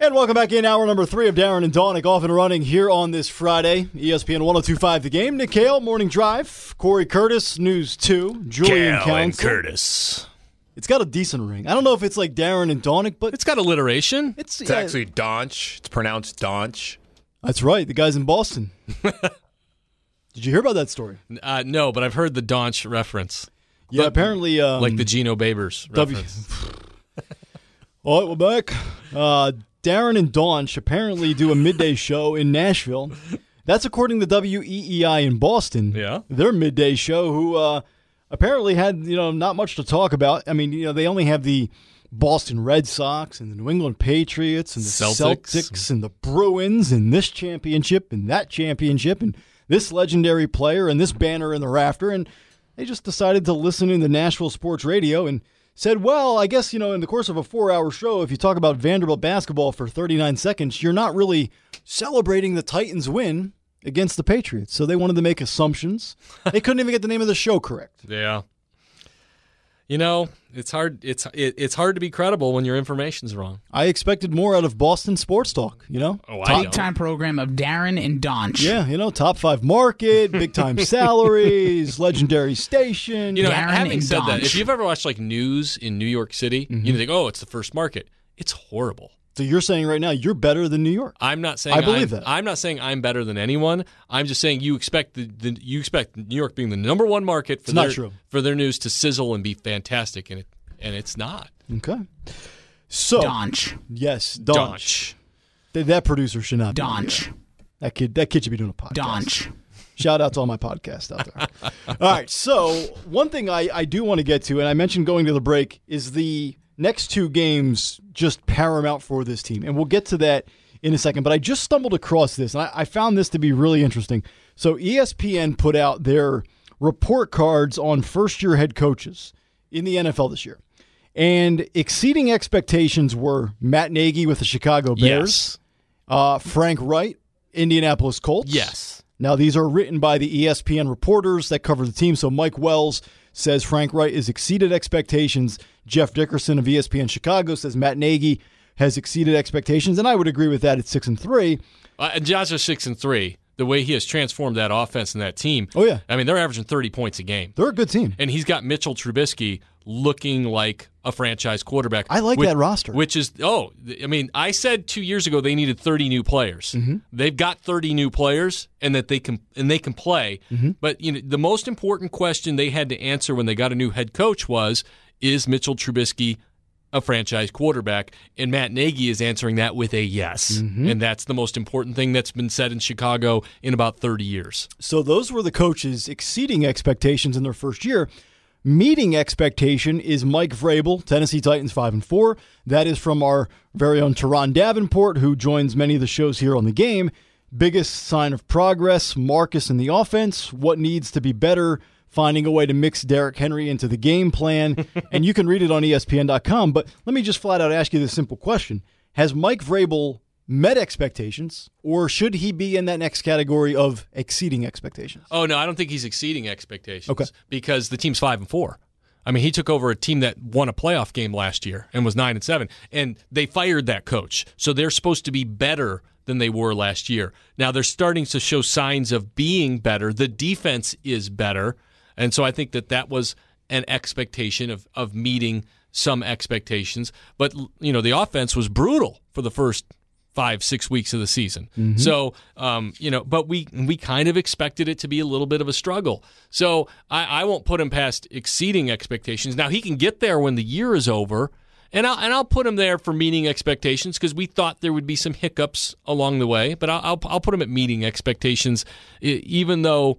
And welcome back in hour number 3 of Darren and Donick off and running here on this Friday. ESPN 102.5 The Game. Nick Kale, Morning Drive. Corey Curtis, News 2. Julian Cal and Council. Curtis. It's got a decent ring. I don't know if it's like Darren and Donick, but It's got alliteration. It's actually Donch. It's pronounced Donch. That's right. The guy's in Boston. Did you hear about that story? No, but I've heard the Donch reference. Yeah, But- apparently. Like the Gino Babers reference. All right, we're back. Darren and Donch apparently do a midday show in Nashville. That's according to WEEI in Boston. Yeah. Their midday show, who apparently had not much to talk about. I mean, they only have the Boston Red Sox and the New England Patriots and the Celtics and the Bruins and this championship and that championship and this legendary player and this banner in the rafter. And they just decided to listen in the Nashville sports radio and said, well, I guess, in the course of a 4-hour show, if you talk about Vanderbilt basketball for 39 seconds, you're not really celebrating the Titans' win against the Patriots. So they wanted to make assumptions. They couldn't even get the name of the show correct. Yeah. It's hard. It's hard to be credible when your information's wrong. I expected more out of Boston Sports Talk, Oh, Big time program of Darren and Donch. Yeah, top 5 market, big time salaries, legendary station. Darren Having and said that, Donch. if you've ever watched like news in New York City, you think, oh, it's the first market. It's horrible. So you're saying right now you're better than New York. I'm not saying I believe that. I'm not saying I'm better than anyone. I'm just saying you expect you expect New York being the number one market for for their news to sizzle and be fantastic, and it's not. Okay. So Donch. yes, Donch. That producer should not be Donch. here. That kid should be doing a podcast. Donch. Shout out to all my podcasts out there. All right, so one thing I do want to get to, and I mentioned going to the break, is the next 2 games just paramount for this team. And we'll get to that in a second. But I just stumbled across this, and I found this to be really interesting. So ESPN put out their report cards on first-year head coaches in the NFL this year. And exceeding expectations were Matt Nagy with the Chicago Bears, Frank Wright, Indianapolis Colts. Yes. Now, these are written by the ESPN reporters that cover the team. So Mike Wells says Frank Wright has exceeded expectations. Jeff Dickerson of ESPN Chicago says Matt Nagy has exceeded expectations. And I would agree with that at 6-3. And Josh is 6-3. The way he has transformed that offense and that team. Oh, yeah. I mean, they're averaging 30 points a game. They're a good team. And he's got Mitchell Trubisky looking like a franchise quarterback. I like that roster. Which is, I said 2 years ago they needed 30 new players. Mm-hmm. They've got 30 new players, and that they can play. Mm-hmm. But the most important question they had to answer when they got a new head coach was, is Mitchell Trubisky a franchise quarterback? And Matt Nagy is answering that with a yes. Mm-hmm. And that's the most important thing that's been said in Chicago in about 30 years. So those were the coaches exceeding expectations in their first year. Meeting expectation is Mike Vrabel, Tennessee Titans 5-4. That is from our very own Teron Davenport, who joins many of the shows here on the game. Biggest sign of progress, Marcus in the offense. What needs to be better? Finding a way to mix Derrick Henry into the game plan. And you can read it on ESPN.com. But let me just flat out ask you this simple question. Has Mike Vrabel met expectations, or should he be in that next category of exceeding expectations? Oh, no, I don't think he's exceeding expectations. Okay. Because the team's 5-4. I mean, he took over a team that won a playoff game last year and was 9-7, and they fired that coach. So they're supposed to be better than they were last year. Now they're starting to show signs of being better. The defense is better, and so I think that was an expectation of meeting some expectations. But the offense was brutal for the first 5-6 weeks of the season. Mm-hmm. So, but we kind of expected it to be a little bit of a struggle. So I won't put him past exceeding expectations. Now he can get there when the year is over, and I'll put him there for meeting expectations because we thought there would be some hiccups along the way. But I'll put him at meeting expectations, even though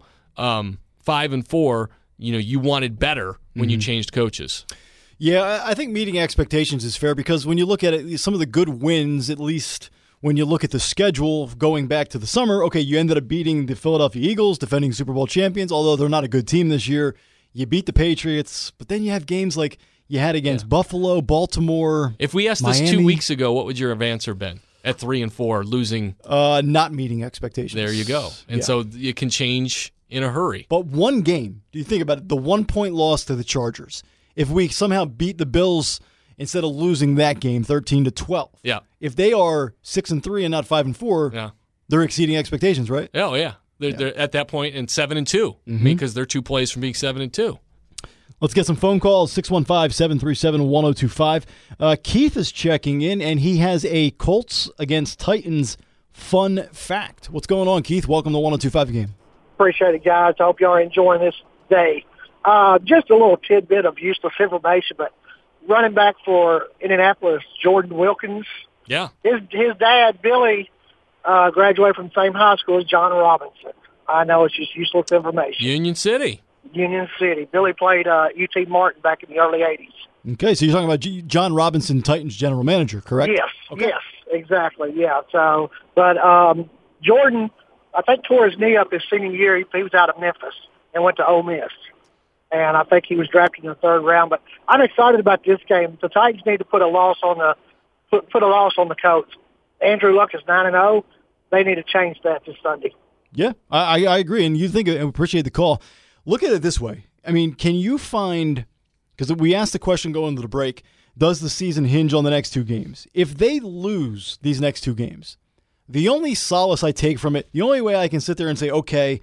5-4, you wanted better when you changed coaches. Yeah, I think meeting expectations is fair because when you look at it, some of the good wins, at least when you look at the schedule going back to the summer, okay, you ended up beating the Philadelphia Eagles, defending Super Bowl champions, although they're not a good team this year. You beat the Patriots, but then you have games like you had against Buffalo, Baltimore, If we asked Miami. this 2 weeks ago, what would your answer been at 3-4, losing? Not meeting expectations. There you go. And so it can change in a hurry. But one game, do you think about it, the 1-point loss to the Chargers, if we somehow beat the Bills instead of losing that game 13-12. Yeah. If they are 6-3 and not 5-4, Yeah. they're exceeding expectations, right? Oh, yeah. They're at that point in 7-2 because they're 2 plays from being 7-2. Let's get some phone calls, 615-737-1025. Keith is checking in, and he has a Colts against Titans fun fact. What's going on, Keith? Welcome to 1025 game. Appreciate it, guys. I hope y'all are enjoying this day. Just a little tidbit of useless information, but running back for Indianapolis, Jordan Wilkins, Yeah. his dad, Billy, graduated from the same high school as John Robinson. I know it's just useless information. Union City. Union City. Billy played UT Martin back in the early 80s. Okay, so you're talking about John Robinson, Titans general manager, correct? Yes, Okay. yes, exactly, yeah. So, but Jordan, I think, tore his knee up his senior year. He was out of Memphis and went to Ole Miss. And I think he was drafted in the 3rd round. But I'm excited about this game. The Titans need to put a loss on the coach. Andrew Luck is 9-0. They need to change that this Sunday. Yeah, I agree, and you think I appreciate the call. Look at it this way. I mean, can you find – because we asked the question going into the break, does the season hinge on the next 2 games? If they lose these next 2 games, the only solace I take from it, the only way I can sit there and say, okay,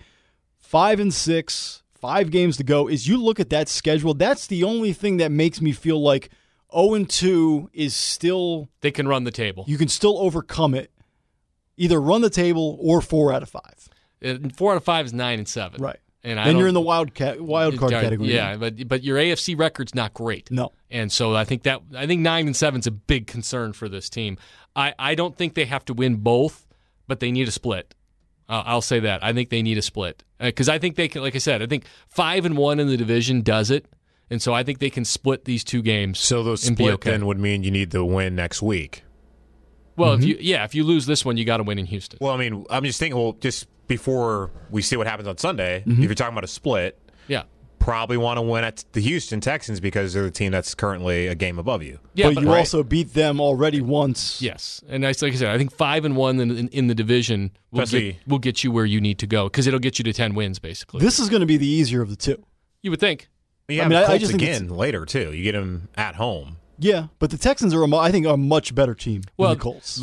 5-6, 5 games to go, is you look at that schedule. That's the only thing that makes me feel like 0-2 is still – They can run the table. you can still overcome it, either run the table or 4 out of 5. 4 out of 5 is 9-7. Right. And Then you're in the wild card category. Yeah, but your AFC record's not great. No. And so I think 9-7 is a big concern for this team. I don't think they have to win both, but they need a split. I'll say that. I think they need a split because I think they can. Like I said, I think 5-1 in the division does it, and so I think they can split these 2 games. So those and be split okay. then would mean you need the win next week. Well, if you lose this one, you got to win in Houston. Well, I mean, I'm just thinking. Well, just before we see what happens on Sunday, if you're talking about a split, Yeah. probably want to win at the Houston Texans because they're the team that's currently a game above you. Yeah, but you also beat them already once. Yes, and like I said, I think 5-1 in the division will get you where you need to go because it'll get you to 10 wins basically. This is going to be the easier of the 2. You would think. You I have mean, Colts I just think again later too. You get them at home. Yeah, but the Texans are, I think, a much better team than the Colts.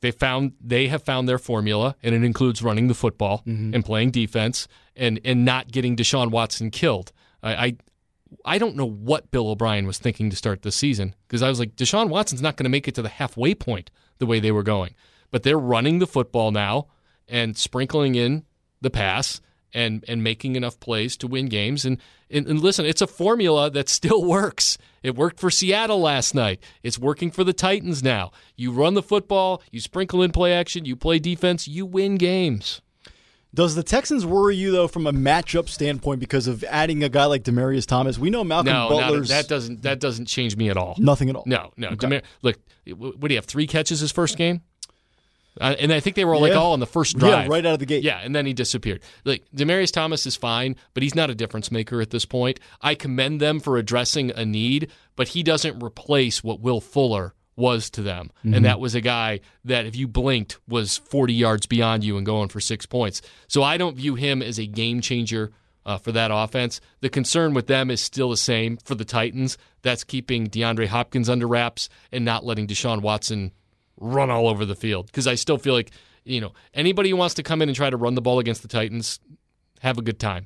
They have found their formula, and it includes running the football and playing defense and not getting Deshaun Watson killed. I don't know what Bill O'Brien was thinking to start this season because I was like, Deshaun Watson's not going to make it to the halfway point the way they were going. But they're running the football now and sprinkling in the pass and making enough plays to win games. And listen, it's a formula that still works. It worked for Seattle last night. It's working for the Titans now. You run the football, you sprinkle in play action, you play defense, you win games. Does the Texans worry you, though, from a matchup standpoint because of adding a guy like Demaryius Thomas? We know Malcolm Butler's... that doesn't change me at all. Nothing at all. No. Okay. Look, what do you have, 3 catches his first game? And I think they were all on the first drive. Yeah, right out of the gate. Yeah, and then he disappeared. Like Demaryius Thomas is fine, but he's not a difference maker at this point. I commend them for addressing a need, but he doesn't replace what Will Fuller was to them. And that was a guy that if you blinked was 40 yards beyond you and going for 6 points. So I don't view him as a game changer for that offense. The concern with them is still the same for the Titans. That's keeping DeAndre Hopkins under wraps and not letting Deshaun Watson run all over the field. Because I still feel like, anybody who wants to come in and try to run the ball against the Titans, have a good time.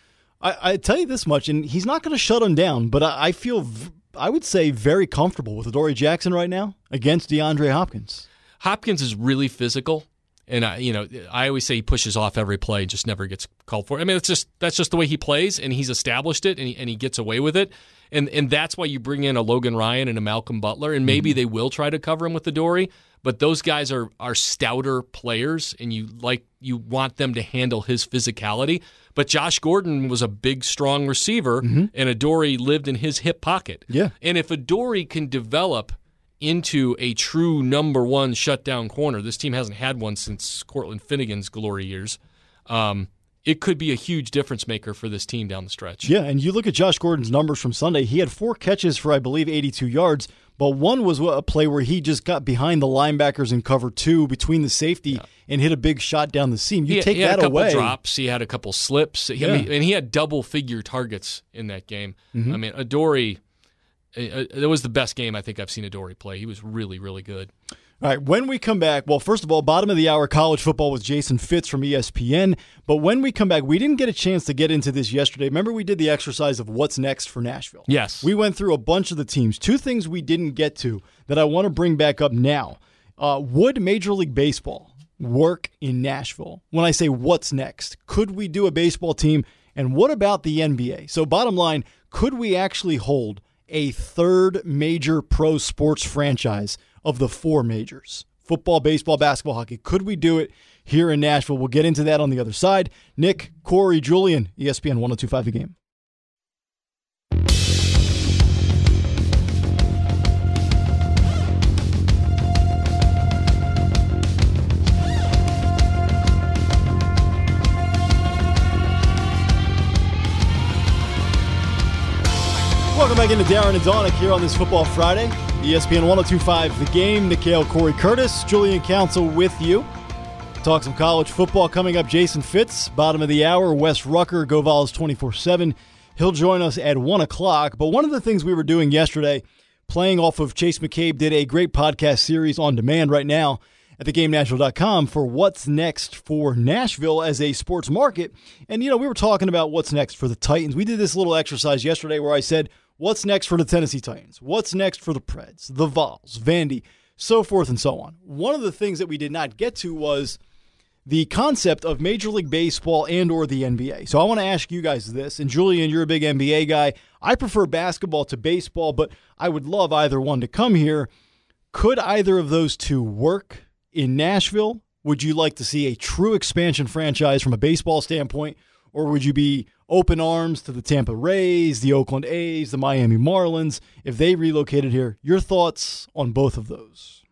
I tell you this much, and he's not going to shut him down, but I feel, I would say, very comfortable with Adoree Jackson right now against DeAndre Hopkins. Hopkins is really physical, and I always say he pushes off every play and just never gets called for. I mean, that's just the way he plays, and he's established it, and he gets away with it. And that's why you bring in a Logan Ryan and a Malcolm Butler, and maybe they will try to cover him with Adoree, but those guys are stouter players, and you want them to handle his physicality. But Josh Gordon was a big, strong receiver, and Adoree lived in his hip pocket. Yeah. And if Adoree can develop into a true number one shutdown corner, this team hasn't had one since Cortland Finnegan's glory years, it could be a huge difference maker for this team down the stretch. Yeah, and you look at Josh Gordon's numbers from Sunday. He had 4 catches for, I believe, 82 yards, but one was a play where he just got behind the linebackers in cover 2 between the safety and hit a big shot down the seam. You take he had that a couple away. drops. He had a couple slips. And he had double-figure targets in that game. I mean, Adoree, It was the best game I think I've seen Adoree' play. He was really, really good. All right, when we come back, well, first of all, bottom of the hour, college football with Jason Fitz from ESPN. But when we come back, we didn't get a chance to get into this yesterday. Remember we did the exercise of what's next for Nashville? Yes. We went through a bunch of the teams. Two things we didn't get to that I want to bring back up now. Would Major League Baseball work in Nashville? When I say what's next, could we do a baseball team? And what about the NBA? So bottom line, could we actually hold a third major pro sports franchise of the four majors? Football, baseball, basketball, hockey. Could we do it here in Nashville? We'll get into that on the other side. Nick, Corey, Julian, ESPN 102.5 The Game. Welcome back into Darren and Donick here on this Football Friday. ESPN 102.5 The Game. Nick Hale, Corey Curtis, Julian Council with you. Talk some college football coming up. Jason Fitz, bottom of the hour. Wes Rucker, Go Vols 24/7. He'll join us at 1 o'clock. But one of the things we were doing yesterday, playing off of Chase McCabe, did a great podcast series on demand right now at thegamenashville.com for what's next for Nashville as a sports market. And, we were talking about what's next for the Titans. We did this little exercise yesterday where I said, what's next for the Tennessee Titans? What's next for the Preds, the Vols, Vandy, so forth and so on. One of the things that we did not get to was the concept of Major League Baseball and or the NBA. So I want to ask you guys this, and Julian, you're a big NBA guy. I prefer basketball to baseball, but I would love either one to come here. Could either of those two work in Nashville? Would you like to see a true expansion franchise from a baseball standpoint, or would you be open arms to the Tampa Rays, the Oakland A's, the Miami Marlins if they relocated here? Your thoughts on both of those?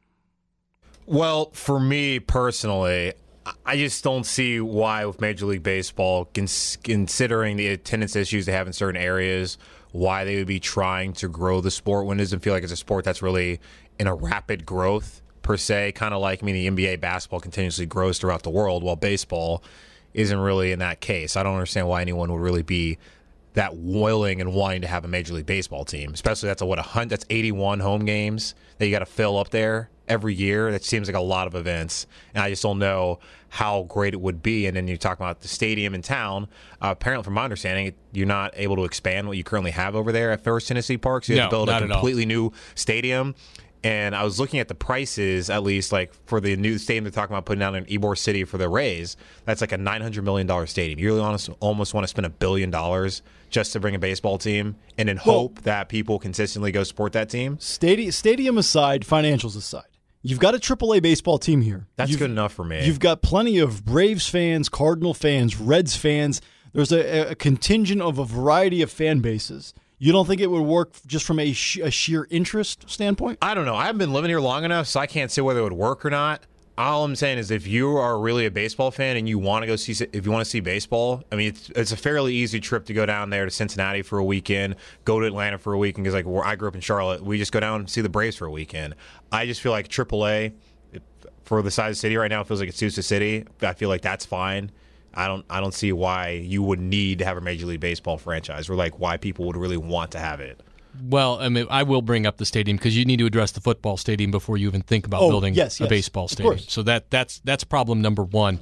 Well, for me personally, I just don't see why with Major League Baseball, considering the attendance issues they have in certain areas, why they would be trying to grow the sport when it doesn't feel like it's a sport that's really in a rapid growth per se. Kind of like, the NBA basketball continuously grows throughout the world, while baseball isn't really in that case. I don't understand why anyone would really be that willing and wanting to have a Major League Baseball team, especially that's 81 home games that you got to fill up there every year. That seems like a lot of events, and I just don't know how great it would be. And then you talk about the stadium in town. Apparently, from my understanding, you're not able to expand what you currently have over there at First Tennessee Park. So you have to build a completely new stadium. And I was looking at the prices, at least like for the new stadium they're talking about putting down in Ybor City for the Rays. That's like a $900 million stadium. You really almost want to spend $1 billion just to bring a baseball team and then hope that people consistently go support that team. Stadium aside, financials aside, you've got a AAA baseball team here. That's good enough for me. You've got plenty of Braves fans, Cardinal fans, Reds fans. There's a contingent of a variety of fan bases. You don't think it would work just from a sheer interest standpoint? I don't know. I haven't been living here long enough, so I can't say whether it would work or not. All I'm saying is if you are really a baseball fan and you want to go see baseball, it's a fairly easy trip to go down there to Cincinnati for a weekend, go to Atlanta for a weekend, because where I grew up in Charlotte, we just go down and see the Braves for a weekend. I just feel like AAA, for the size of the city right now, it feels like it suits the city. I feel like that's fine. I don't see why you would need to have a Major League Baseball franchise, or why people would really want to have it. Well, I will bring up the stadium because you need to address the football stadium before you even think about building a baseball stadium. So that's problem number one.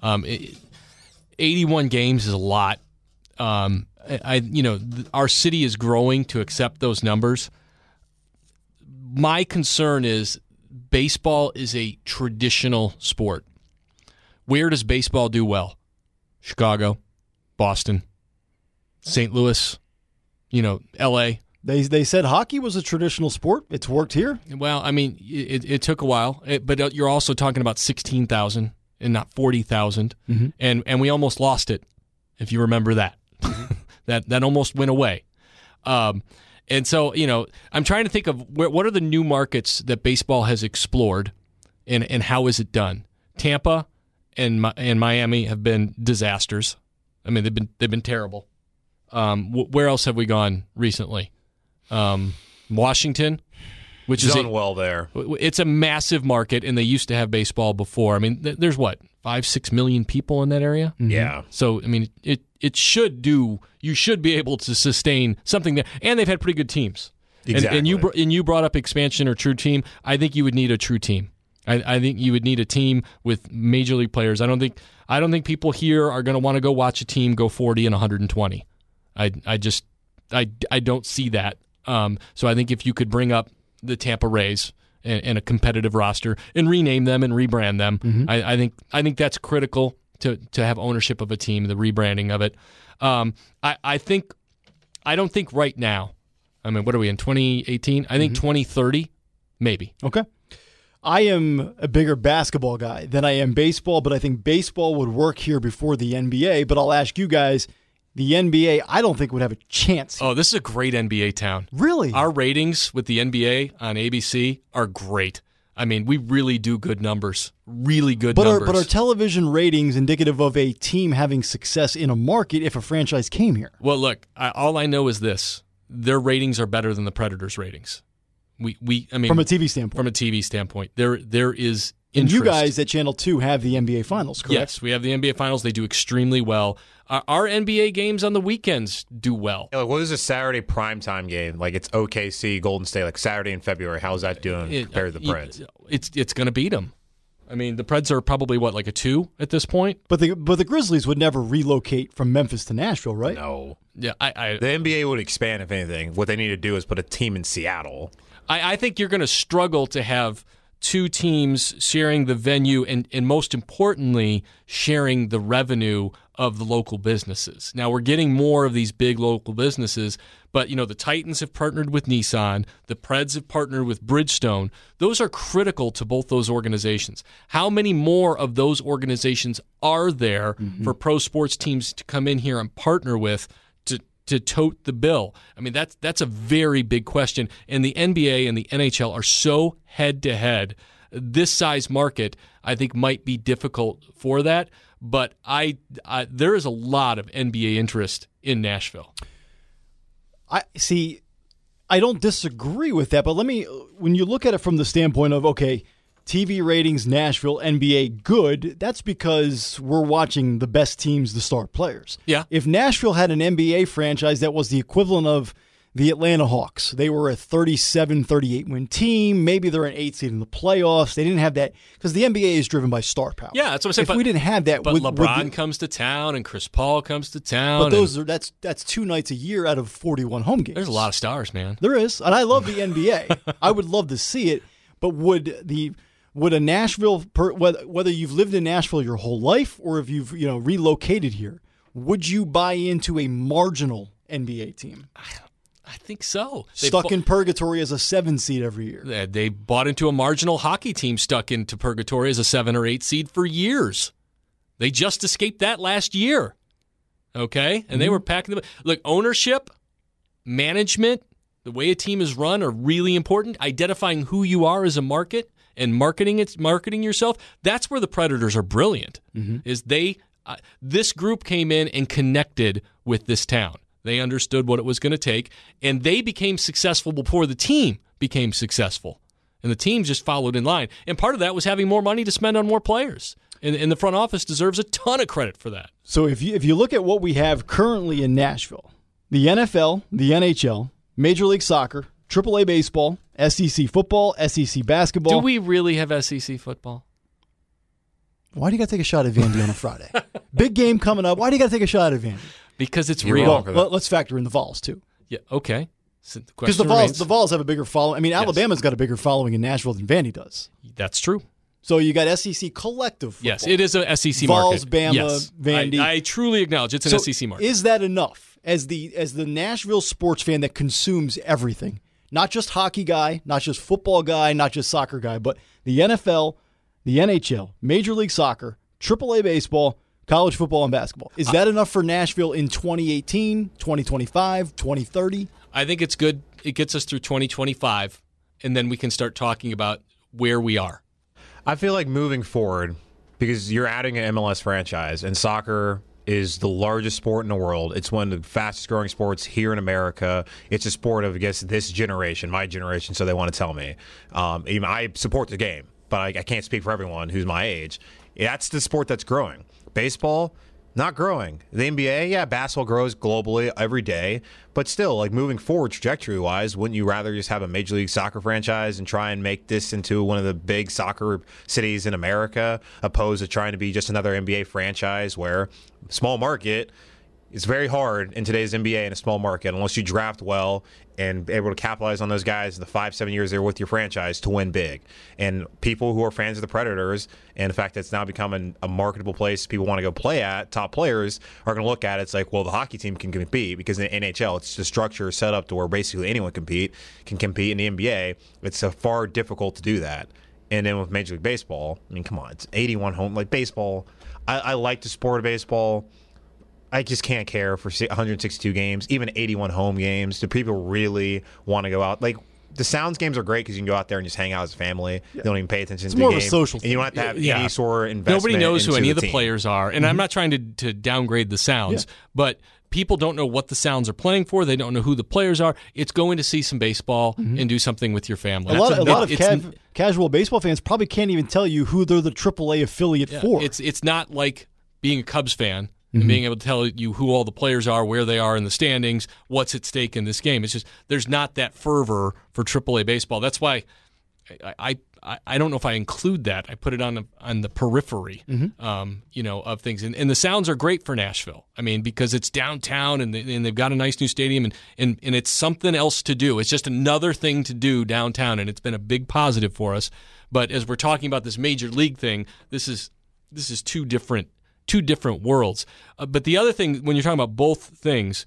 81 games is a lot. Our city is growing to accept those numbers. My concern is baseball is a traditional sport. Where does baseball do well? Chicago, Boston, St. Louis, L.A. They said hockey was a traditional sport. It's worked here. Well, it took a while, but you're also talking about 16,000 and not 40,000, and we almost lost it, if you remember that. that almost went away. And so, I'm trying to think of what are the new markets that baseball has explored, and how is it done? Tampa and Miami have been disasters. They've been terrible. Where else have we gone recently? Washington, which is done well there. It's a massive market, and they used to have baseball before. There's 5-6 million people in that area. Yeah. So it should do. You should be able to sustain something there, and they've had pretty good teams. Exactly. And you brought up expansion or true team. I think you would need a true team. I think you would need a team with major league players. I don't think people here are going to want to go watch a team go 40 and 120. I don't see that. So I think if you could bring up the Tampa Rays and a competitive roster and rename them and rebrand them, I think that's critical to have ownership of a team, the rebranding of it. I don't think right now. I mean, what are we in 2018? I think 2030, maybe. Okay. I am a bigger basketball guy than I am baseball, but I think baseball would work here before the NBA. But I'll ask you guys, the NBA, I don't think would have a chance. Oh, this is a great NBA town. Really? Our ratings with the NBA on ABC are great. I mean, we really do good numbers. Really good numbers. But are television ratings indicative of a team having success in a market if a franchise came here? Well, look, all I know is this. Their ratings are better than the Predators' ratings. I mean, from a TV standpoint. From a TV standpoint. There is interest. And you guys at Channel 2 have the NBA Finals, correct? Yes, we have the NBA Finals. They do extremely well. Our NBA games on the weekends do well. Like, what is a Saturday primetime game? Like, it's OKC, Golden State, like Saturday in February. How's that doing compared to the Preds? It's going to beat them. I mean, the Preds are probably, like a 2 at this point? But the Grizzlies would never relocate from Memphis to Nashville, right? No. Yeah, the NBA would expand, if anything. What they need to do is put a team in Seattle. I think you're going to struggle to have two teams sharing the venue and most importantly, sharing the revenue of the local businesses. Now, we're getting more of these big local businesses, but, the Titans have partnered with Nissan. The Preds have partnered with Bridgestone. Those are critical to both those organizations. How many more of those organizations are there for pro sports teams to come in here and partner with to tote the bill? I mean, that's a very big question. And the NBA and the NHL are so head-to-head. This size market, I think, might be difficult for that. But there is a lot of NBA interest in Nashville. I don't disagree with that, but when you look at it from the standpoint of, okay, TV ratings, Nashville, NBA, good, that's because we're watching the best teams, the star players. Yeah. If Nashville had an NBA franchise that was the equivalent of the Atlanta Hawks, they were a 37, 38-win team. Maybe they're an 8 seed in the playoffs. They didn't have that because the NBA is driven by star power. Yeah, that's what I'm saying. If we didn't have that, but LeBron comes to town and Chris Paul comes to town. But that's 2 nights a year out of 41 home games. There's a lot of stars, man. There is, and I love the NBA. I would love to see it, but would a Nashville, whether you've lived in Nashville your whole life or if you've relocated here, would you buy into a marginal NBA team? I think so. Stuck in purgatory as a 7 seed every year. They bought into a marginal hockey team stuck into purgatory as a 7 or 8 seed for years. They just escaped that last year. Okay? And they were packing the... Look, ownership, management, the way a team is run are really important. Identifying who you are as a market and marketing yourself, that's where the Predators are brilliant. Is this group came in and connected with this town. They understood what it was going to take, and they became successful before the team became successful. And the team just followed in line. And part of that was having more money to spend on more players. And the front office deserves a ton of credit for that. So if you look at what we have currently in Nashville, the NFL, the NHL, Major League Soccer, AAA baseball, SEC football, SEC basketball. Do we really have SEC football? Why do you got to take a shot at Vandy on a Friday? Big game coming up. Why do you got to take a shot at Vandy? Because it's You're real. Well, let's factor in the Vols, too. Yeah, okay. So because the Vols have a bigger following. I mean, Alabama's got a bigger following in Nashville than Vandy does. That's true. So you got SEC collective football. Yes, it is a SEC Vols, market. Bama, yes. Vandy. I truly acknowledge it's an SEC market. Is that enough as the Nashville sports fan that consumes everything? Not just hockey guy, not just football guy, not just soccer guy, but the NFL, the NHL, Major League Soccer, AAA baseball, college football, and basketball. Is that enough for Nashville in 2018, 2025, 2030? I think it's good. It gets us through 2025, and then we can start talking about where we are. I feel like moving forward, because you're adding an MLS franchise, and soccer is the largest sport in the world. It's one of the fastest growing sports here in America. It's a sport of, I guess, this generation, my generation, so they want to tell me. Even I support the game, but I can't speak for everyone who's my age. That's the sport that's growing. Baseball, Not growing. The NBA, yeah, basketball grows globally every day, but still, like moving forward trajectory-wise, wouldn't you rather just have a Major League Soccer franchise and try and make this into one of the big soccer cities in America, opposed to trying to be just another NBA franchise where small market, it's very hard in today's NBA in a small market unless you draft well and able to capitalize on those guys in the 5-7 years they're with your franchise to win big. And people who are fans of the Predators and the fact that it's now becoming a marketable place people want to go play at, top players are going to look at it. It's like, well, the hockey team can compete because in the NHL, it's the structure set up to where basically anyone can compete. In the NBA, it's far difficult to do that. And then with Major League Baseball, I mean, come on, it's 81 home. Like baseball, I like the sport of baseball. I just can't care for 162 games, even 81 home games. Do people really want to go out? Like, the Sounds games are great because you can go out there and just hang out as a family. You don't even pay attention to the game. It's more of a social thing. And you don't have to have any sort of investment. Nobody knows who any of the team. players are. And I'm not trying to downgrade the Sounds, but people don't know what the Sounds are playing for. They don't know who the players are. It's going to see some baseball and do something with your family. A lot of casual baseball fans probably can't even tell you who they're the AAA affiliate for. It's not like being a Cubs fan and being able to tell you who all the players are, where they are in the standings, what's at stake in this game. It's just there's not that fervor for AAA baseball. That's why I don't know if I include that. I put it on the periphery, of things. And the Sounds are great for Nashville. I mean, because it's downtown and they've got a nice new stadium and it's something else to do. It's just another thing to do downtown, and it's been a big positive for us. But as we're talking about this major league thing, this is two different worlds. But the other thing, when you're talking about both things,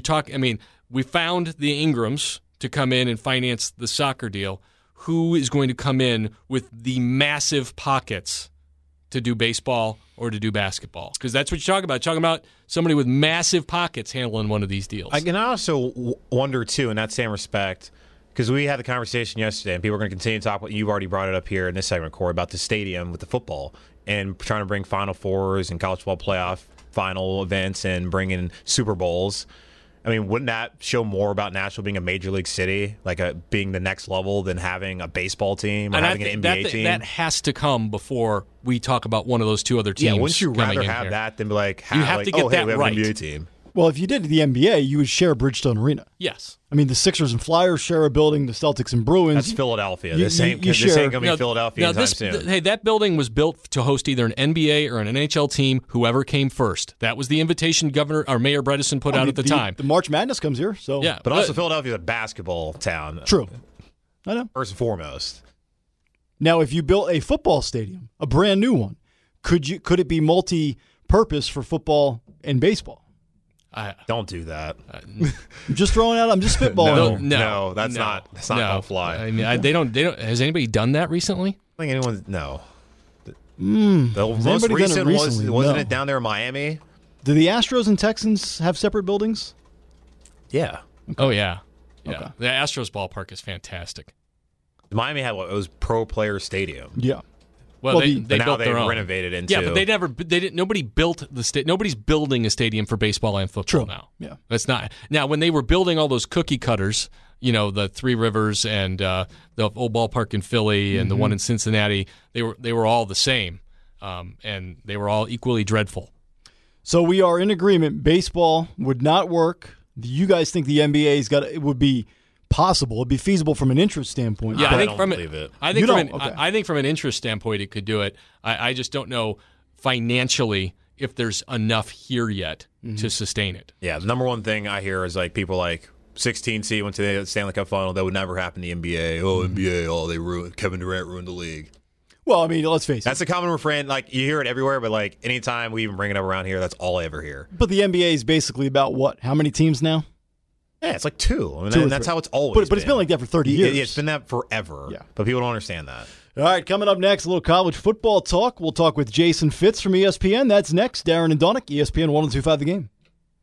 we found the Ingrams to come in and finance the soccer deal. Who is going to come in with the massive pockets to do baseball or to do basketball? Because that's what you're talking about. You're talking about somebody with massive pockets handling one of these deals. I can also wonder, too, in that same respect, because we had the conversation yesterday, and people are going to continue to talk about, you've already brought it up here in this segment, Corey, about the stadium with the football and trying to bring Final Fours and college football playoff final events and bring in Super Bowls. I mean, wouldn't that show more about Nashville being a major league city, like being the next level than having a baseball team or having an NBA team? That has to come before we talk about one of those two other teams. Yeah, wouldn't you rather have that than be like, you have to get that we have right. an NBA team? Well, if you did the NBA, you would share Bridgestone Arena. Yes. I mean, the Sixers and Flyers share a building, the Celtics and Bruins. That's Philadelphia. This ain't going to be Philadelphia anytime soon. Hey, that building was built to host either an NBA or an NHL team, whoever came first. That was the invitation Governor or Mayor Bredesen put out at the time. The March Madness comes here, so yeah. But also Philadelphia is a basketball town. True. I know. First and foremost. Now, if you built a football stadium, a brand new one, could it be multi-purpose for football and baseball? Don't do that. I'm just throwing out. I'm just spitballing. No, that's not gonna fly. I mean, they don't. Has anybody done that recently? I think anyone. No. The most recent wasn't it down there in Miami? Do the Astros and Texans have separate buildings? Yeah. Okay. Oh yeah. Okay. The Astros ballpark is fantastic. Miami had it was Pro Player Stadium. Yeah. Well, they built their own. Renovated into. Yeah, but nobody built the nobody's building a stadium for baseball and football now. Yeah. That's not. Now, when they were building all those cookie cutters, the Three Rivers and the old ballpark in Philly and the one in Cincinnati, they were all the same. And they were all equally dreadful. So we are in agreement. Baseball would not work. You guys think the NBA's it would be possible? It'd be feasible from an interest standpoint. Yeah, I don't believe it. I think from an interest standpoint, it could do it. I just don't know financially if there's enough here yet to sustain it. Yeah, the number one thing I hear is like people like 16 seed went to the Stanley Cup final. That would never happen in the NBA. NBA, they ruined. Kevin Durant ruined the league. Well, I mean, let's face it. That's a common refrain. Like, you hear it everywhere, but, like, anytime we even bring it up around here, that's all I ever hear. But the NBA is basically about what? How many teams now? Yeah, it's like two. I mean, that's how it's always been. But it's been like that for 30 years. Yeah, it's been that forever. Yeah. But people don't understand that. All right, coming up next, a little college football talk. We'll talk with Jason Fitz from ESPN. That's next. Darren and Donick, ESPN 102.5 The Game.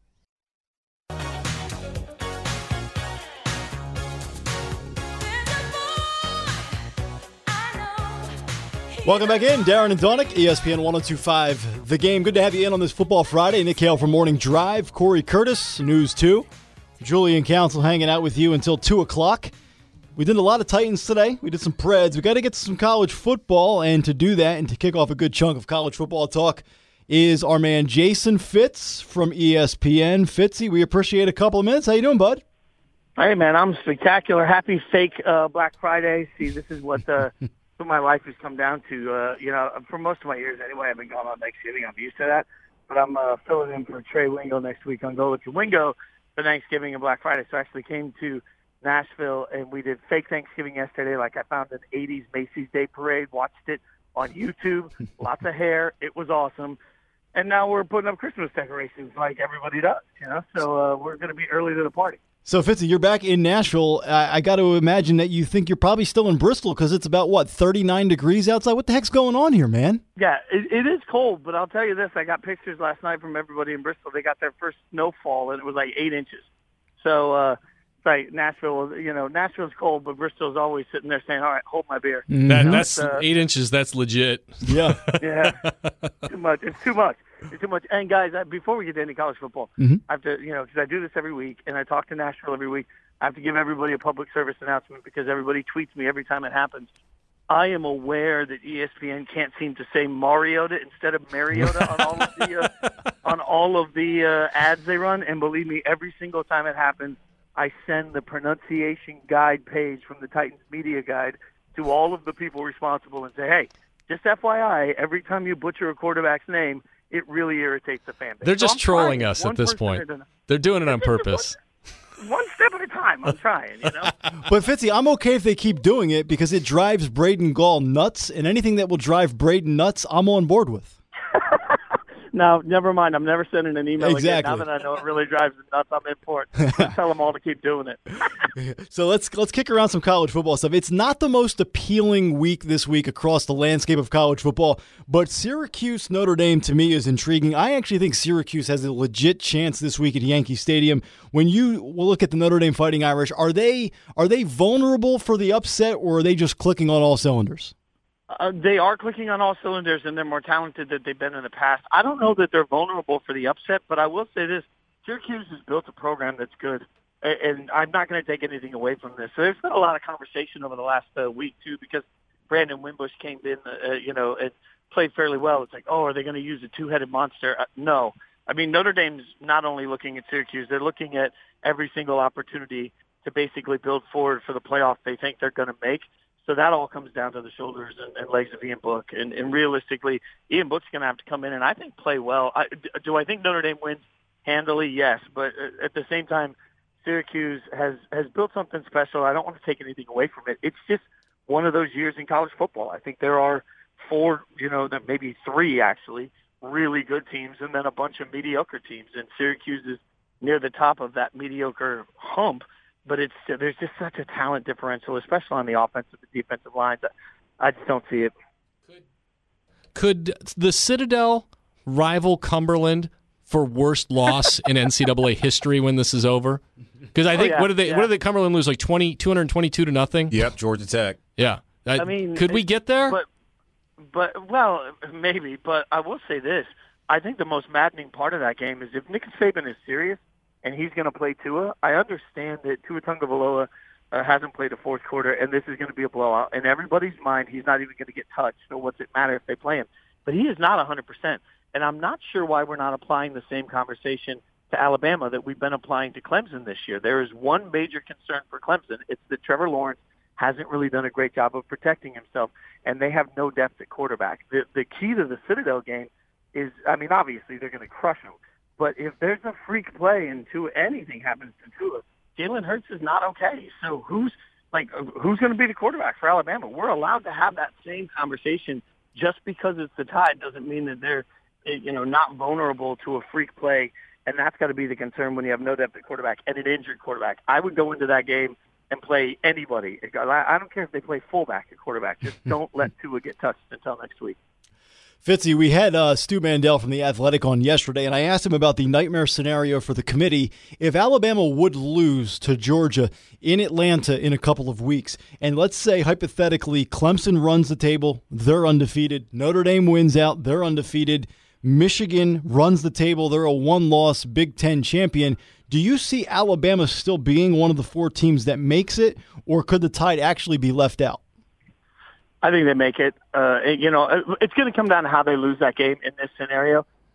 Welcome back in. Darren and Donick, ESPN 102.5 The Game. Good to have you in on this Football Friday. Nick Hale from Morning Drive. Corey Curtis, News 2. Julian Council hanging out with you until 2 o'clock. We did a lot of Titans today. We did some Preds. We got to get to some college football, and to do that and to kick off a good chunk of college football talk is our man Jason Fitz from ESPN. Fitzy, we appreciate a couple of minutes. How you doing, bud? Hey, man, I'm spectacular. Happy fake Black Friday. See, this is what my life has come down to. For most of my years anyway, I've been going on Thanksgiving. I'm used to that. But I'm filling in for Trey Wingo next week on Go With Your Wingo for Thanksgiving and Black Friday. So I actually came to Nashville, and we did fake Thanksgiving yesterday. Like, I found an 80s Macy's Day Parade, watched it on YouTube, lots of hair. It was awesome. And now we're putting up Christmas decorations like everybody does, So we're going to be early to the party. So, Fitzy, you're back in Nashville. I got to imagine that you think you're probably still in Bristol because it's about, 39 degrees outside? What the heck's going on here, man? Yeah, it is cold, but I'll tell you this. I got pictures last night from everybody in Bristol. They got their first snowfall, and it was like 8 inches. So, it's like Nashville, Nashville's cold, but Bristol's always sitting there saying, all right, hold my beer. That's 8 inches. That's legit. Yeah. Yeah. Too much. It's too much. It's too much. And, guys, before we get to any college football, I have to, because I do this every week, and I talk to Nashville every week, I have to give everybody a public service announcement because everybody tweets me every time it happens. I am aware that ESPN can't seem to say Mariota instead of Mariota on all of the ads they run. And believe me, every single time it happens, I send the pronunciation guide page from the Titans Media Guide to all of the people responsible and say, hey, just FYI, every time you butcher a quarterback's name, it really irritates the fan base. They're just trolling us at this point. They're doing it on purpose. One step at a time. I'm trying, But, Fitzy, I'm okay if they keep doing it because it drives Braden Gall nuts, and anything that will drive Braden nuts, I'm on board with. No, never mind. I'm never sending an email exactly. again. Now that I know it really drives them nuts, I'm in for it. Just tell them all to keep doing it. So let's kick around some college football stuff. It's not the most appealing week this week across the landscape of college football, but Syracuse Notre Dame to me is intriguing. I actually think Syracuse has a legit chance this week at Yankee Stadium. When you look at the Notre Dame Fighting Irish, are they vulnerable for the upset, or are they just clicking on all cylinders? They are clicking on all cylinders, and they're more talented than they've been in the past. I don't know that they're vulnerable for the upset, but I will say this. Syracuse has built a program that's good, and I'm not going to take anything away from this. So there's been a lot of conversation over the last week, too, because Brandon Wimbush came in, and played fairly well. It's like, are they going to use a two-headed monster? No. I mean, Notre Dame's not only looking at Syracuse, they're looking at every single opportunity to basically build forward for the playoff they think they're going to make. So that all comes down to the shoulders and legs of Ian Book. And realistically, Ian Book's going to have to come in and I think play well. Do I think Notre Dame wins handily? Yes. But at the same time, Syracuse has built something special. I don't want to take anything away from it. It's just one of those years in college football. I think there are 4, maybe 3 actually, really good teams and then a bunch of mediocre teams. And Syracuse is near the top of that mediocre hump. But there's just such a talent differential, especially on the offensive and defensive lines. I just don't see it. Could the Citadel rival Cumberland for worst loss in NCAA history when this is over? Because I think what did Cumberland lose, like 222 to nothing? Yep, Georgia Tech. Yeah. I mean, could we get there? But well, maybe. But I will say this: I think the most maddening part of that game is if Nick Saban is serious and he's going to play Tua, I understand that Tua Tagovailoa hasn't played a fourth quarter, and this is going to be a blowout. In everybody's mind, he's not even going to get touched, so what's it matter if they play him? But he is not 100%, and I'm not sure why we're not applying the same conversation to Alabama that we've been applying to Clemson this year. There is one major concern for Clemson. It's that Trevor Lawrence hasn't really done a great job of protecting himself, and they have no depth at quarterback. The key to the Citadel game is, I mean, obviously they're going to crush him. But if there's a freak play and anything happens to Tua, Jalen Hurts is not okay. So who's going to be the quarterback for Alabama? We're allowed to have that same conversation. Just because it's the Tide doesn't mean that they're not vulnerable to a freak play, and that's got to be the concern when you have no depth at quarterback and an injured quarterback. I would go into that game and play anybody. I don't care if they play fullback at quarterback. Just don't let Tua get touched until next week. Fitzy, we had Stu Mandel from The Athletic on yesterday, and I asked him about the nightmare scenario for the committee if Alabama would lose to Georgia in Atlanta in a couple of weeks. And let's say, hypothetically, Clemson runs the table, they're undefeated. Notre Dame wins out, they're undefeated. Michigan runs the table, they're a one-loss Big Ten champion. Do you see Alabama still being one of the 4 teams that makes it, or could the Tide actually be left out? I think they make it. It's going to come down to how they lose that game in this scenario.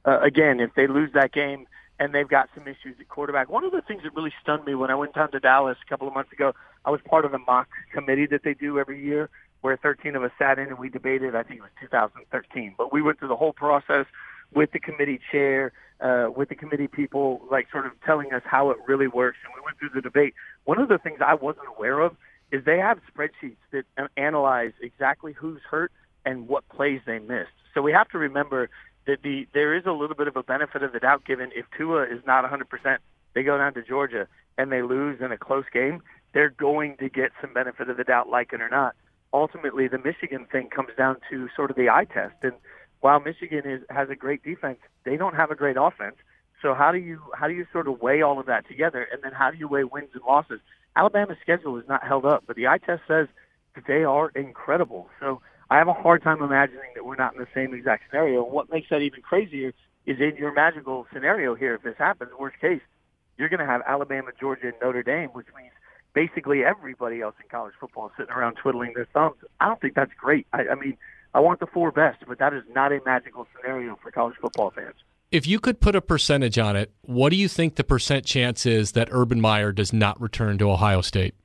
again, if they lose that game and they've got some issues at quarterback. One of the things that really stunned me when I went down to Dallas a couple of months ago, I was part of the mock committee that they do every year where 13 of us sat in and we debated, I think it was 2013. But we went through the whole process with the committee chair, with the committee people, like sort of telling us how it really works. And we went through the debate. One of the things I wasn't aware of is they have spreadsheets that analyze exactly who's hurt and what plays they missed. So we have to remember that there is a little bit of a benefit of the doubt given if Tua is not 100%, they go down to Georgia and they lose in a close game, they're going to get some benefit of the doubt, like it or not. Ultimately, the Michigan thing comes down to sort of the eye test. And while Michigan has a great defense, they don't have a great offense. So how do you sort of weigh all of that together? And then how do you weigh wins and losses? Alabama's schedule is not held up, but the eye test says that they are incredible. So I have a hard time imagining that we're not in the same exact scenario. And what makes that even crazier is in your magical scenario here, if this happens, worst case, you're going to have Alabama, Georgia, and Notre Dame, which means basically everybody else in college football is sitting around twiddling their thumbs. I don't think that's great. I mean, I want the four best, but that is not a magical scenario for college football fans. If you could put a percentage on it, what do you think the percent chance is that Urban Meyer does not return to Ohio State?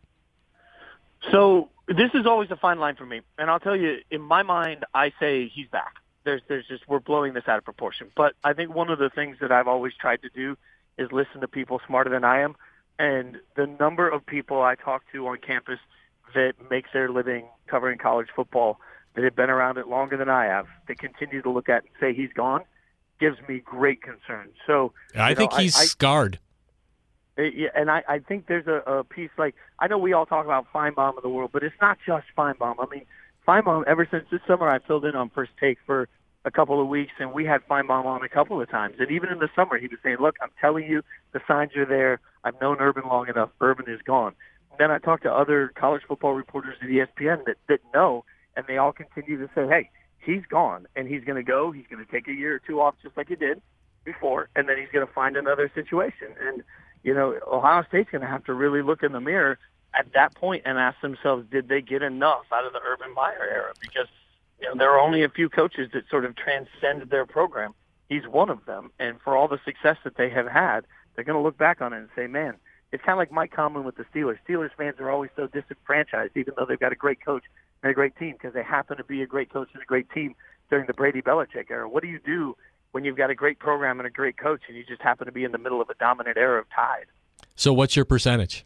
So this is always a fine line for me. And I'll tell you, in my mind, I say he's back. There's just, we're blowing this out of proportion. But I think one of the things that I've always tried to do is listen to people smarter than I am. And the number of people I talk to on campus that make their living covering college football that have been around it longer than I have, that continue to look at and say he's gone, gives me great concern. So I think he's scarred. Yeah, and I think there's a piece like, I know we all talk about Feinbaum of the world, but it's not just Feinbaum. I mean, Feinbaum, ever since this summer, I filled in on First Take for a couple of weeks, and we had Feinbaum on a couple of times. And even in the summer, he was saying, look, I'm telling you, the signs are there. I've known Urban long enough. Urban is gone. And then I talked to other college football reporters at ESPN that know, and they all continue to say, hey, he's gone, and he's going to go. He's going to take a year or two off just like he did before, and then he's going to find another situation. And, you know, Ohio State's going to have to really look in the mirror at that point and ask themselves, did they get enough out of the Urban Meyer era? Because, you know, there are only a few coaches that sort of transcended their program. He's one of them. And for all the success that they have had, they're going to look back on it and say, man, it's kind of like Mike Tomlin with the Steelers. Steelers fans are always so disenfranchised, even though they've got a great coach and a great team, because they happen to be a great coach and a great team during the Brady Belichick era. What do you do when you've got a great program and a great coach and you just happen to be in the middle of a dominant era of Tide? So what's your percentage?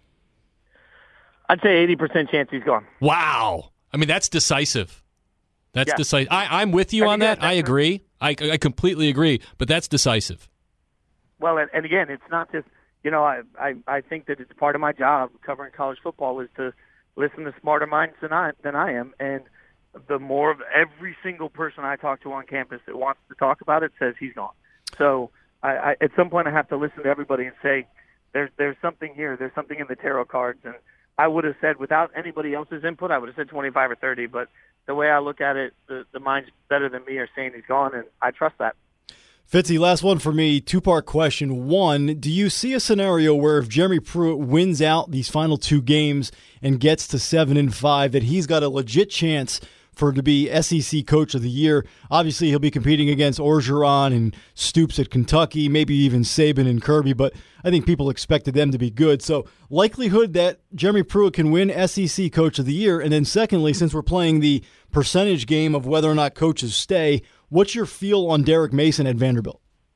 I'd say 80% chance he's gone. Wow. I mean, that's decisive. That's decisive. I'm with you on that. I agree. I completely agree, but that's decisive. Well, and again, it's not just, you know, I think that it's part of my job covering college football is to listen to smarter minds than I am, and the more of every single person I talk to on campus that wants to talk about it says he's gone. So I at some point I have to listen to everybody and say, there's something here. There's something in the tarot cards. And I would have said, without anybody else's input, I would have said 25 or 30. But the way I look at it, the minds better than me are saying he's gone, and I trust that. Fitzy, last one for me. Two-part question. One, do you see a scenario where if Jeremy Pruitt wins out these final two games and gets to 7-5, that he's got a legit chance to be SEC Coach of the Year? Obviously, he'll be competing against Orgeron and Stoops at Kentucky, maybe even Saban and Kirby, but I think people expected them to be good. So likelihood that Jeremy Pruitt can win SEC Coach of the Year. And then secondly, since we're playing the percentage game of whether or not coaches stay, what's your feel on Derek Mason at Vanderbilt?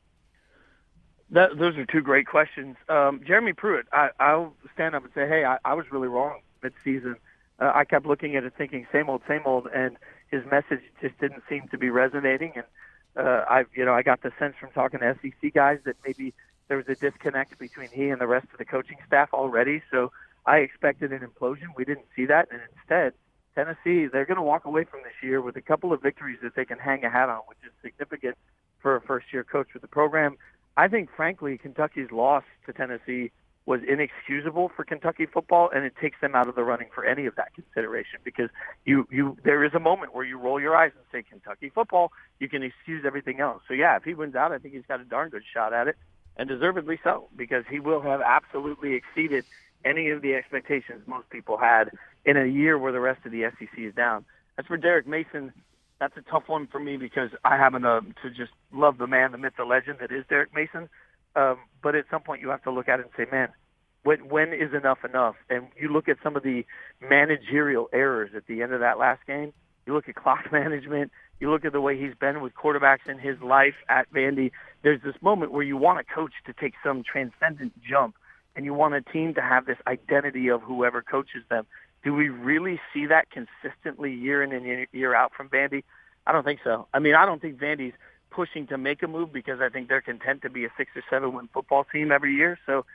Those are two great questions. Jeremy Pruitt, I'll stand up and say, hey, I was really wrong mid-season. I kept looking at it thinking same old, and his message just didn't seem to be resonating. And I got the sense from talking to SEC guys that maybe there was a disconnect between he and the rest of the coaching staff already. So I expected an implosion. We didn't see that, and instead, Tennessee, they're going to walk away from this year with a couple of victories that they can hang a hat on, which is significant for a first-year coach with the program. I think, frankly, Kentucky's loss to Tennessee was inexcusable for Kentucky football, and it takes them out of the running for any of that consideration, because there is a moment where you roll your eyes and say Kentucky football, you can excuse everything else. So, yeah, if he wins out, I think he's got a darn good shot at it, and deservedly so, because he will have absolutely exceeded any of the expectations most people had in a year where the rest of the SEC is down. As for Derek Mason, That's a tough one for me because I happen to just love the man, the myth, the legend that is Derek Mason. But at some point you have to look at it and say, man, when is enough enough? And you look at some of the managerial errors at the end of that last game. You look at clock management. You look at the way he's been with quarterbacks in his life at Vandy. There's this moment where you want a coach to take some transcendent jump, and you want a team to have this identity of whoever coaches them. Do we really see that consistently year in and year out from Vandy? I don't think so. I mean, I don't think Vandy's pushing to make a move because I think they're content to be a 6 or 7 win football team every year. So,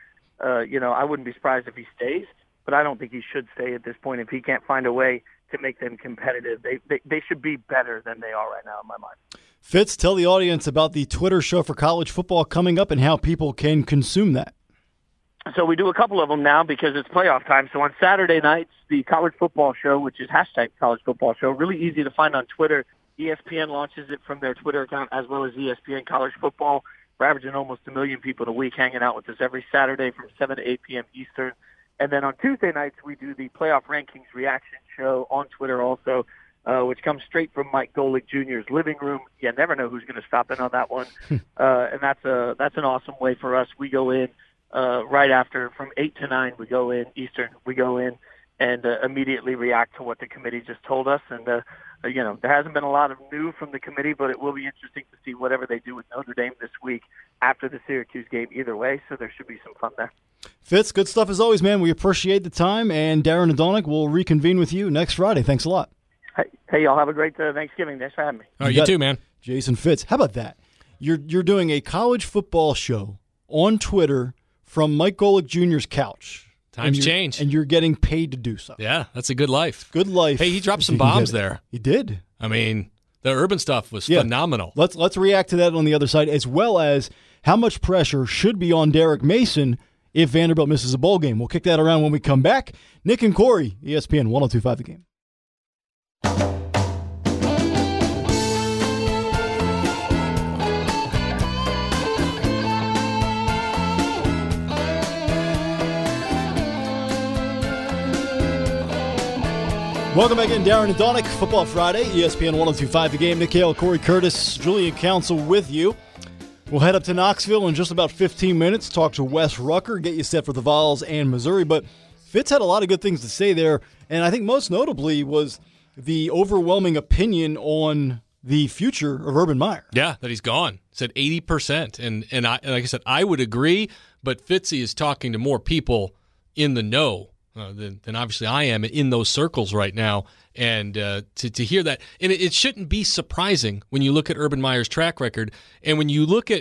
I wouldn't be surprised if he stays, but I don't think he should stay at this point if he can't find a way to make them competitive. They should be better than they are right now in my mind. Fitz, tell the audience about the Twitter show for college football coming up and how people can consume that. So we do a couple of them now because it's playoff time. So on Saturday nights, the College Football Show, which is hashtag College Football Show, really easy to find on Twitter. ESPN launches it from their Twitter account as well as ESPN College Football. We're averaging almost 1 million people a week hanging out with us every Saturday from 7 to 8 p.m. Eastern. And then on Tuesday nights, we do the Playoff Rankings Reaction Show on Twitter also, which comes straight from Mike Golick Jr.'s living room. You never know who's going to stop in on that one. And that's an awesome way for us. We go in right after, from 8 to 9, we go in Eastern. We go in and immediately react to what the committee just told us. And, there hasn't been a lot of new from the committee, but it will be interesting to see whatever they do with Notre Dame this week after the Syracuse game either way. So there should be some fun there. Fitz, good stuff as always, man. We appreciate the time, and Darren Adonic will reconvene with you next Friday. Thanks a lot. Hey, y'all have a great Thanksgiving. Thanks for having me. Oh, you too, man. Jason Fitz. How about that? You're doing a college football show on Twitter from Mike Golick Jr.'s couch. Times change. And you're getting paid to do so. Yeah, that's a good life. Good life. Hey, he dropped some bombs there. He did. I mean, the urban stuff was phenomenal. Let's react to that on the other side, as well as how much pressure should be on Derek Mason if Vanderbilt misses a bowl game. We'll kick that around when we come back. Nick and Corey, ESPN 102.5 The Game. Welcome back in, Darren Adonic, Football Friday, ESPN 102.5 The Game. Nick Hale, Corey Curtis, Julian Council with you. We'll head up to Knoxville in just about 15 minutes, talk to Wes Rucker, get you set for the Vols and Missouri. But Fitz had a lot of good things to say there, and I think most notably was the overwhelming opinion on the future of Urban Meyer. Yeah, that he's gone. Said 80%. And like I said, I would agree, but Fitzy is talking to more people in the know than obviously I am in those circles right now. And to hear that, and it shouldn't be surprising when you look at Urban Meyer's track record. And when you look,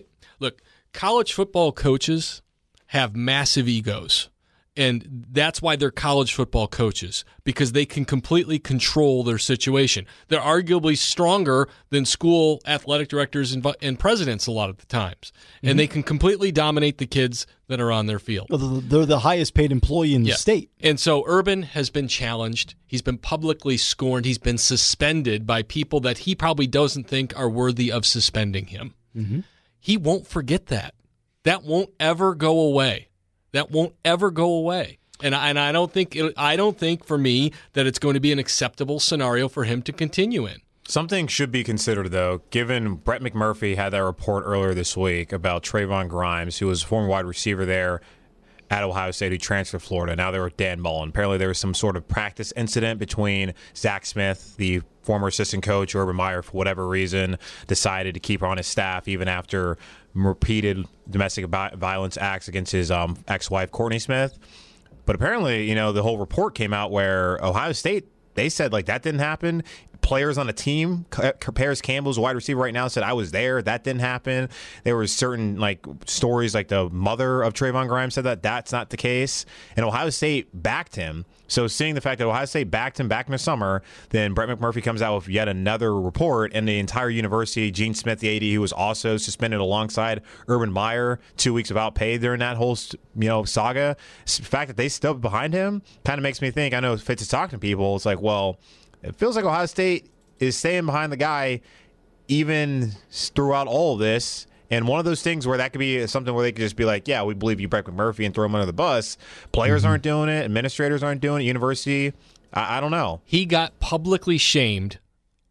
college football coaches have massive egos. And that's why they're college football coaches, because they can completely control their situation. They're arguably stronger than school athletic directors and presidents a lot of the times. And they can completely dominate the kids that are on their field. They're the highest paid employee in the state. And so Urban has been challenged. He's been publicly scorned. He's been suspended by people that he probably doesn't think are worthy of suspending him. Mm-hmm. He won't forget that. That won't ever go away. That won't ever go away. And I don't think for me that it's going to be an acceptable scenario for him to continue in. Something should be considered, though, given Brett McMurphy had that report earlier this week about Trayvon Grimes, who was a former wide receiver there at Ohio State who transferred to Florida. Now they're with Dan Mullen. Apparently there was some sort of practice incident between Zach Smith, the former assistant coach, Urban Meyer, for whatever reason, decided to keep her on his staff even after repeated domestic violence acts against his ex-wife, Courtney Smith. But apparently, the whole report came out where Ohio State, they said, that didn't happen. Players on the team, Paris Campbell's a wide receiver right now, said, I was there. That didn't happen. There was certain stories, the mother of Trayvon Grimes said that that's not the case. And Ohio State backed him. So seeing the fact that Ohio State backed him back in the summer, then Brett McMurphy comes out with yet another report, and the entire university, Gene Smith, the AD, who was also suspended alongside Urban Meyer, 2 weeks without pay during that whole saga. The fact that they stood behind him kind of makes me think, I know Fitz is talking to people, it's it feels like Ohio State is staying behind the guy even throughout all of this. And one of those things where that could be something where they could just be like, yeah, we believe you, Brett McMurphy, and throw him under the bus. Players aren't doing it. Administrators aren't doing it. University, I don't know. He got publicly shamed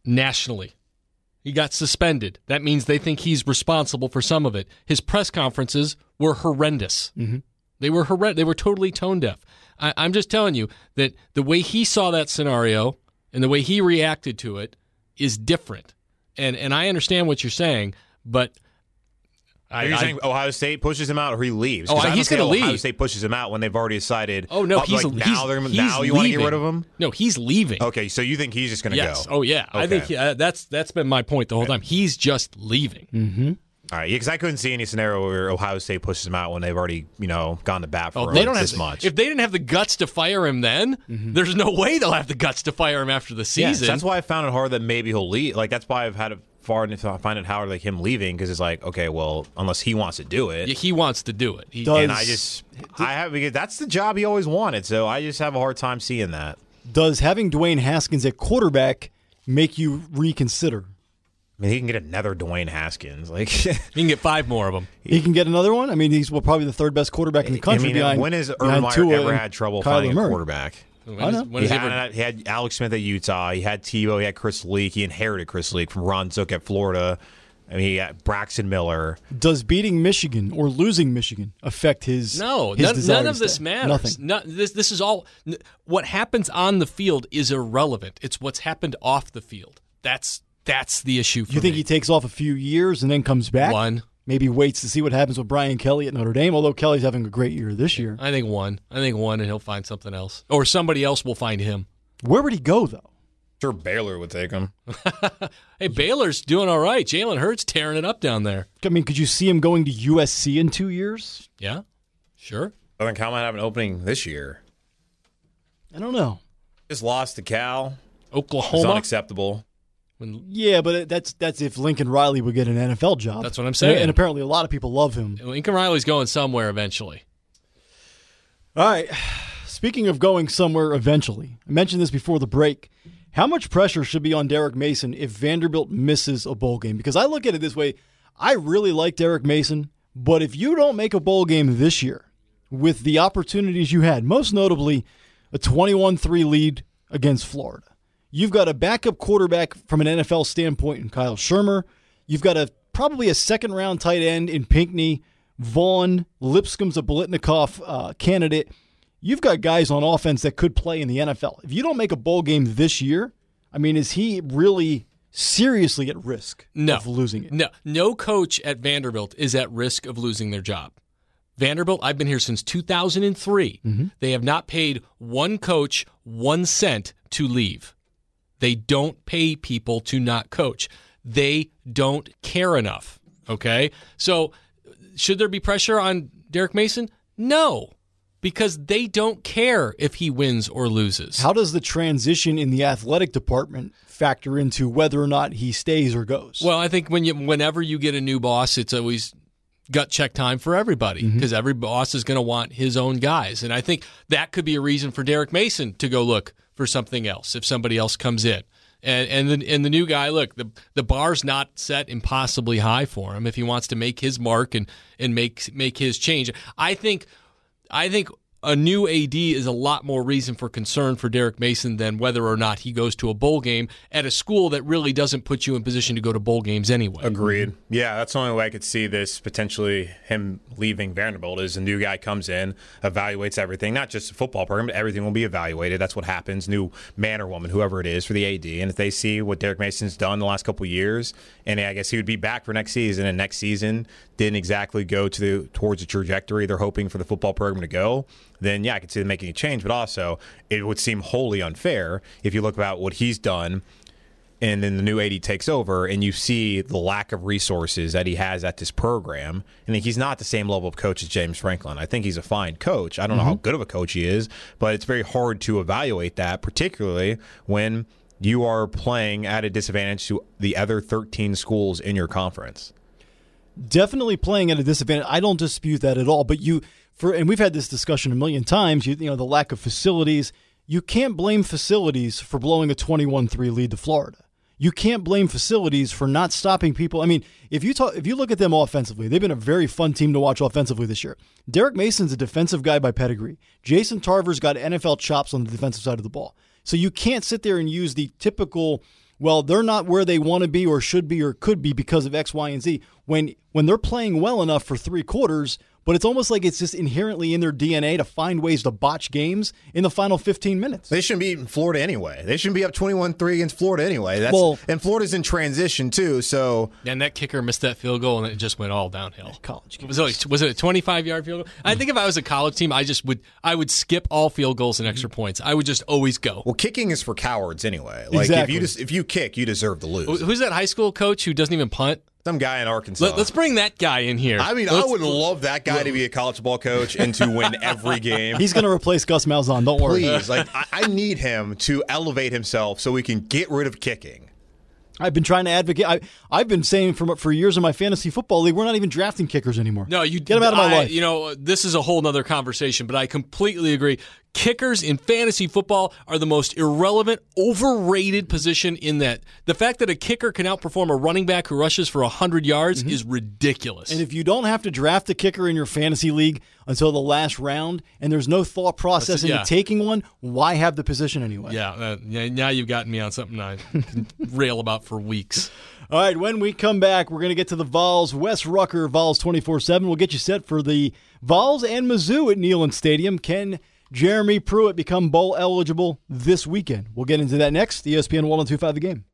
nationally. He got suspended. That means they think he's responsible for some of it. His press conferences were horrendous. Mm-hmm. They were horrendous. They were totally tone deaf. I'm just telling you that the way he saw that scenario and the way he reacted to it is different. And I understand what you're saying, but Are you saying Ohio State pushes him out or he leaves? Oh, he's going to leave. Ohio State pushes him out when they've already decided. Oh no, now you want to get rid of him? No, he's leaving. Okay, so you think he's just going to go? Oh yeah, okay. I think that's been my point the whole time. He's just leaving. Mm-hmm. All right, because I couldn't see any scenario where Ohio State pushes him out when they've already gone to bat for him this much. If they didn't have the guts to fire him then, there's no way they'll have the guts to fire him after the season. Yeah, that's why I found it hard that maybe he'll leave. Like that's why I've had it far to find it hard, like him leaving, because it's like, okay, well, unless he wants to do it. Yeah, he wants to do it. Because that's the job he always wanted. So I just have a hard time seeing that. Does having Dwayne Haskins at quarterback make you reconsider? I mean, he can get another Dwayne Haskins. Like he can get 5 more of them. He can get another one. I mean, he's probably the third best quarterback in the country. When has Urban Meyer ever had trouble finding a quarterback? He had Alex Smith at Utah. He had Tebow. He had Chris Leak. He inherited Chris Leak from Ron Zook at Florida. I mean, he had Braxton Miller. Does beating Michigan or losing Michigan affect his? No, his none of this matters. Nothing. This is all. What happens on the field is irrelevant. It's what's happened off the field. That's the issue for me. You think he takes off a few years and then comes back? One. Maybe waits to see what happens with Brian Kelly at Notre Dame, although Kelly's having a great year this year. I think one, and he'll find something else. Or somebody else will find him. Where would he go, though? Sure, Baylor would take him. Hey, Baylor's doing all right. Jalen Hurts tearing it up down there. I mean, could you see him going to USC in 2 years? Yeah, sure. Southern Cal might have an opening this year. I don't know. Just lost to Cal. Oklahoma. It's unacceptable. Yeah, but that's if Lincoln Riley would get an NFL job. That's what I'm saying. And apparently a lot of people love him. Lincoln Riley's going somewhere eventually. All right. Speaking of going somewhere eventually, I mentioned this before the break. How much pressure should be on Derek Mason if Vanderbilt misses a bowl game? Because I look at it this way. I really like Derek Mason, but if you don't make a bowl game this year with the opportunities you had, most notably a 21-3 lead against Florida, you've got a backup quarterback from an NFL standpoint in Kyle Shermer. You've got probably a second-round tight end in Pinckney. Vaughn, Lipscomb's a Biletnikoff candidate. You've got guys on offense that could play in the NFL. If you don't make a bowl game this year, I mean, is he really seriously at risk of losing it? No coach at Vanderbilt is at risk of losing their job. Vanderbilt, I've been here since 2003. Mm-hmm. They have not paid one coach 1 cent to leave. They don't pay people to not coach. They don't care enough, okay? So should there be pressure on Derek Mason? No, because they don't care if he wins or loses. How does the transition in the athletic department factor into whether or not he stays or goes? Well, I think whenever you get a new boss, it's always gut check time for everybody because every boss is going to want his own guys. And I think that could be a reason for Derek Mason to go look for something else if somebody else comes in. And the new guy, look, the bar's not set impossibly high for him if he wants to make his mark and make his change. I think a new AD is a lot more reason for concern for Derek Mason than whether or not he goes to a bowl game at a school that really doesn't put you in position to go to bowl games anyway. Agreed. Yeah, that's the only way I could see this potentially him leaving Vanderbilt is a new guy comes in, evaluates everything, not just the football program, but everything will be evaluated. That's what happens, new man or woman, whoever it is, for the AD. And if they see what Derek Mason's done the last couple of years, and I guess he would be back for next season, and next season didn't exactly go towards the trajectory they're hoping for the football program to go, then yeah, I could see them making a change. But also, it would seem wholly unfair if you look about what he's done and then the new AD takes over and you see the lack of resources that he has at this program. And he's not the same level of coach as James Franklin. I think he's a fine coach. I don't know how good of a coach he is, but it's very hard to evaluate that, particularly when you are playing at a disadvantage to the other 13 schools in your conference. Definitely playing at a disadvantage. I don't dispute that at all. But and we've had this discussion a million times, the lack of facilities. You can't blame facilities for blowing a 21-3 lead to Florida. You can't blame facilities for not stopping people. I mean, if you look at them offensively, they've been a very fun team to watch offensively this year. Derek Mason's a defensive guy by pedigree. Jason Tarver's got NFL chops on the defensive side of the ball. So you can't sit there and use the typical well, they're not where they want to be or should be or could be because of X, Y, and Z. When they're playing well enough for 3 quarters, but it's almost like it's just inherently in their DNA to find ways to botch games in the final 15 minutes. They shouldn't be beating Florida anyway. They shouldn't be up 21-3 against Florida anyway. And Florida's in transition too, so... And that kicker missed that field goal, and it just went all downhill. College was it a 25-yard field goal? I think if I was a college team, I would skip all field goals and extra points. I would just always go. Well, kicking is for cowards anyway. Like exactly. if you kick, you deserve to lose. Who's that high school coach who doesn't even punt? Some guy in Arkansas. Let's bring that guy in here. I mean, I would love that guy to be a college football coach and to win every game. He's going to replace Gus Malzahn. Don't worry. Please, I need him to elevate himself so we can get rid of kicking. I've been trying to advocate. I've been saying for years in my fantasy football league, we're not even drafting kickers anymore. No, you get them out of my life. This is a whole other conversation, but I completely agree. Kickers in fantasy football are the most irrelevant, overrated position in that. The fact that a kicker can outperform a running back who rushes for 100 yards is ridiculous. And if you don't have to draft a kicker in your fantasy league until the last round, and there's no thought process into taking one, why have the position anyway? Yeah, now you've gotten me on something I can rail about for weeks. All right, when we come back, we're going to get to the Vols. Wes Rucker, Vols 24/7. We'll get you set for the Vols and Mizzou at Neyland Stadium. Can Jeremy Pruitt become bowl eligible this weekend? We'll get into that next. ESPN 102.5 The Game.